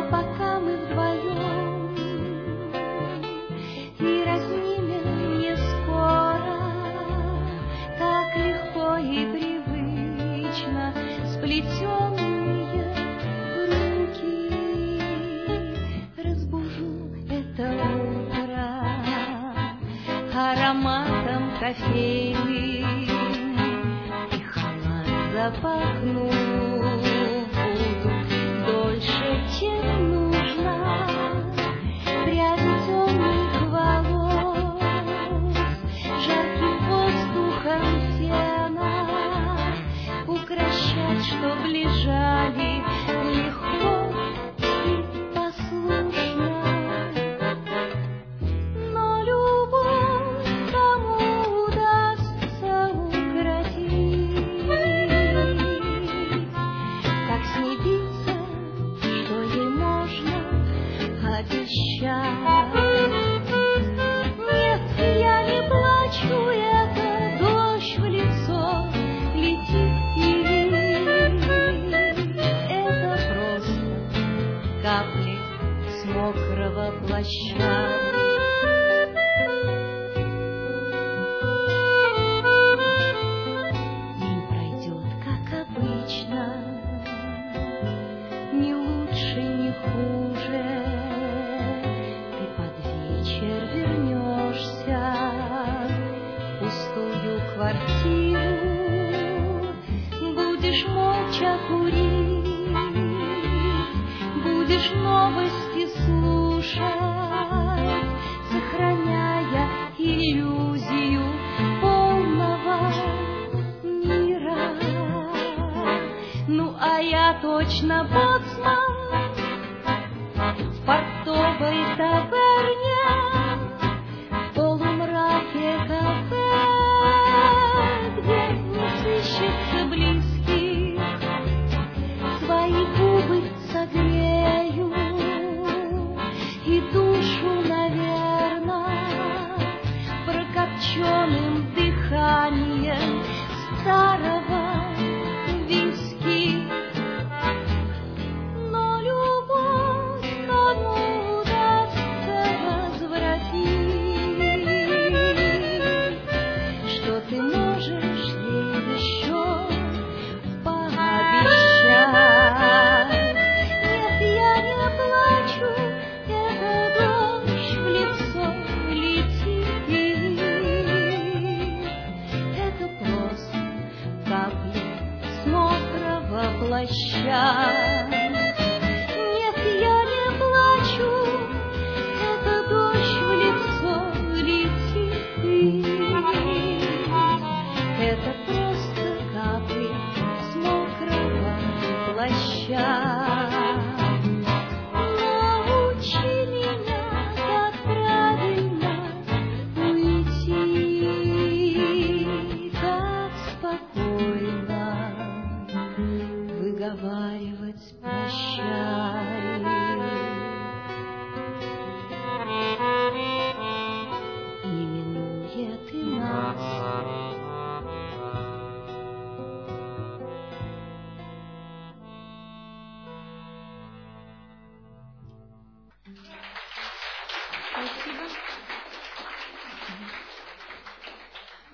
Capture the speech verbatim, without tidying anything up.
пока мы вдвоем, и разнимем не скоро, так легко и привычно сплетенные руки. Разбужу это утро ароматом кофейным, и халат запахну буду дольше, чем нужно. Пряди темных волос жарким воздухом сена укращать, чтоб лежали легко и послушно. Но любовь кому удастся укротить, как снится, что ей можно обещать. Нет, я не плачу, это дождь в лицо летит, это просто капли с мокрого плаща. День пройдет, как обычно, ни лучше, ни хуже. Ты под вечер вернешься в пустую квартиру, будешь молча курить, будешь новости слушать, сохраняя иллюзию полного мира. Ну, а я точно боцман в портовой таверне, в полумраке кафе, где не сыщется близких, свои губы согрею и душу, наверно, прокопченным дыханием старого виски. Но любовь кому удастся возвратить, что ты можешь ей еще пообещать? Нет, я не плачу, это дождь в лицо летит, это просто капли с мокрого плаща. Нет, я не плачу, это дождь в лицо летит, это просто капли с мокрого плаща. Научи меня, как правильно уйти, как спокойно выговаривать прощай. Не минует и нас. Спасибо.